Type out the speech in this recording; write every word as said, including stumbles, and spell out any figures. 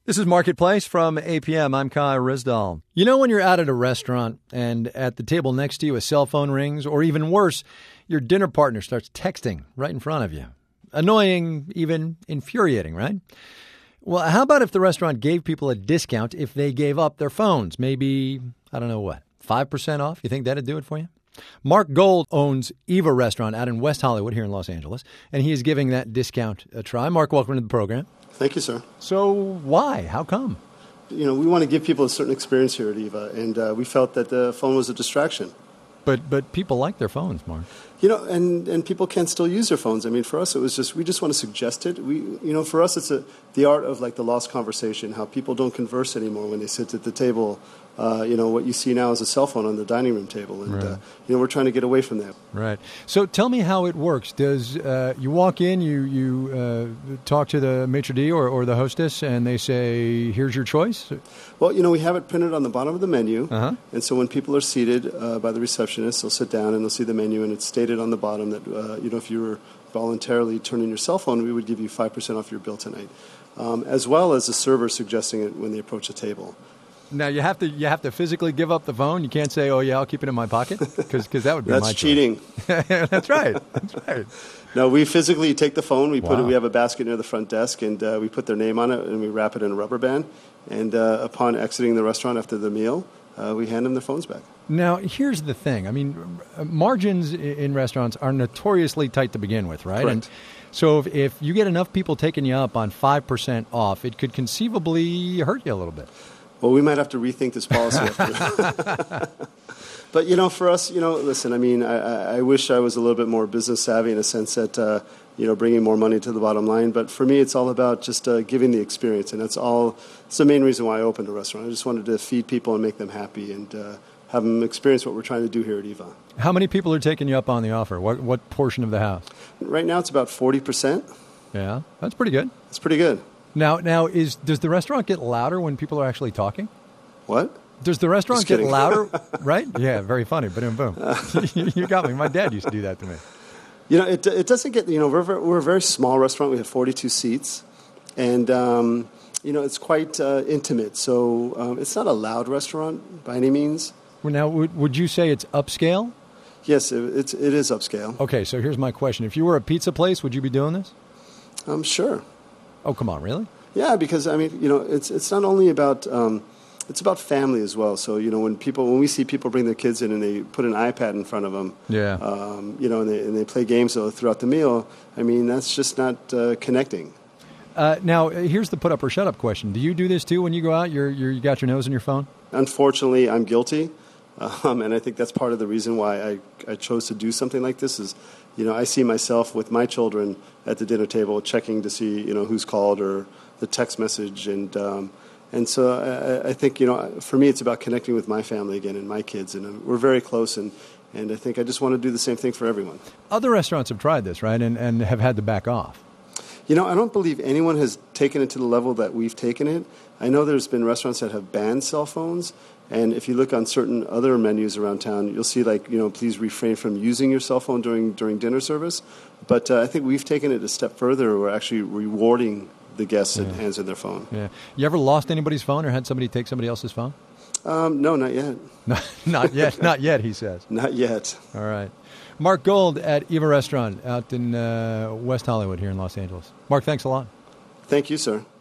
This is Marketplace from A P M. I'm Kai Rizdal. You know when you're out at a restaurant and at the table next to you a cell phone rings, or even worse, your dinner partner starts texting right in front of you. Annoying, even infuriating, right? Well, how about if the restaurant gave people a discount if they gave up their phones? Maybe, I don't know what, five percent off? You think that'd do it for you? Mark Gold owns Eva Restaurant out in West Hollywood here in Los Angeles, and he is giving that discount a try. Mark, welcome to the program. Thank you, sir. So why? How come? You know, we want to give people a certain experience here at Eva, and uh, we felt that the phone was a distraction. But but people like their phones, Mark. You know, and, and people can still use their phones. I mean, for us, it was just, we just want to suggest it. We, you know, for us, it's a, the art of like the lost conversation, how people don't converse anymore when they sit at the table. Uh, you know, what you see now is a cell phone on the dining room table. And, right. uh, you know, we're trying to get away from that. Right. So tell me how it works. Does uh, you walk in, you, you uh, talk to the maitre d' or, or the hostess, and they say, here's your choice? Well, you know, we have it printed on the bottom of the menu. Uh-huh. And so when people are seated uh, by the receptionist, they'll sit down and they'll see the menu, and it's stated on the bottom that, uh, you know, if you were voluntarily turning your cell phone, we would give you five percent off your bill tonight, um, as well as the server suggesting it when they approach the table. Now, you have to you have to physically give up the phone. You can't say, oh, yeah, I'll keep it in my pocket, because that would be That's my cheating. That's right. That's right. No, we physically take the phone. We wow. put it. We have a basket near the front desk, and uh, we put their name on it, and we wrap it in a rubber band. And uh, upon exiting the restaurant after the meal, uh, we hand them their phones back. Now, here's the thing. I mean, margins in restaurants are notoriously tight to begin with, right? Correct. And so if, if you get enough people taking you up on five percent off, it could conceivably hurt you a little bit. Well, we might have to rethink this policy. But, you know, for us, you know, listen, I mean, I, I wish I was a little bit more business savvy in a sense that, uh, you know, bringing more money to the bottom line. But for me, it's all about just uh, giving the experience. And that's all, it's the main reason why I opened a restaurant. I just wanted to feed people and make them happy and uh, have them experience what we're trying to do here at Eva. How many people are taking you up on the offer? What, what portion of the house? Right now, it's about forty percent. Yeah, that's pretty good. It's pretty good. Now, now is does the restaurant get louder when people are actually talking? What? Does the restaurant Just get kidding. louder? Right? Yeah, very funny. Boom, boom. You got me. My dad used to do that to me. You know, it it doesn't get, you know, we're, we're a very small restaurant. We have forty-two seats. And, um, you know, it's quite uh, intimate. So um, it's not a loud restaurant by any means. Well, now, would, would you say it's upscale? Yes, it, it's, it is upscale. Okay, so here's my question. If you were a pizza place, would you be doing this? Um, sure. Oh, come on, really? Yeah, because, I mean, you know, it's it's not only about, um, it's about family as well. So, you know, when people, when we see people bring their kids in and they put an iPad in front of them, yeah. um, you know, and they, and they play games throughout the meal, I mean, that's just not uh, connecting. Uh, now, here's the put up or shut up question. Do you do this too when you go out? You're, you're, you got your nose in your phone? Unfortunately, I'm guilty. Um, and I think that's part of the reason why I, I chose to do something like this is, you know, I see myself with my children at the dinner table checking to see, you know, who's called or the text message. And um, and so I, I think, you know, for me it's about connecting with my family again and my kids. And we're very close. And, and I think I just want to do the same thing for everyone. Other restaurants have tried this, right, and, and have had to back off. You know, I don't believe anyone has taken it to the level that we've taken it. I know there's been restaurants that have banned cell phones. And if you look on certain other menus around town, you'll see, like, you know, please refrain from using your cell phone during during dinner service. But uh, I think we've taken it a step further. We're actually rewarding the guests that yeah. answer their phone. Yeah. You ever lost anybody's phone or had somebody take somebody else's phone? Um, no, not yet. No, not yet. Not yet, he says. Not yet. All right. Mark Gold at Eva Restaurant out in uh, West Hollywood here in Los Angeles. Mark, thanks a lot. Thank you, sir.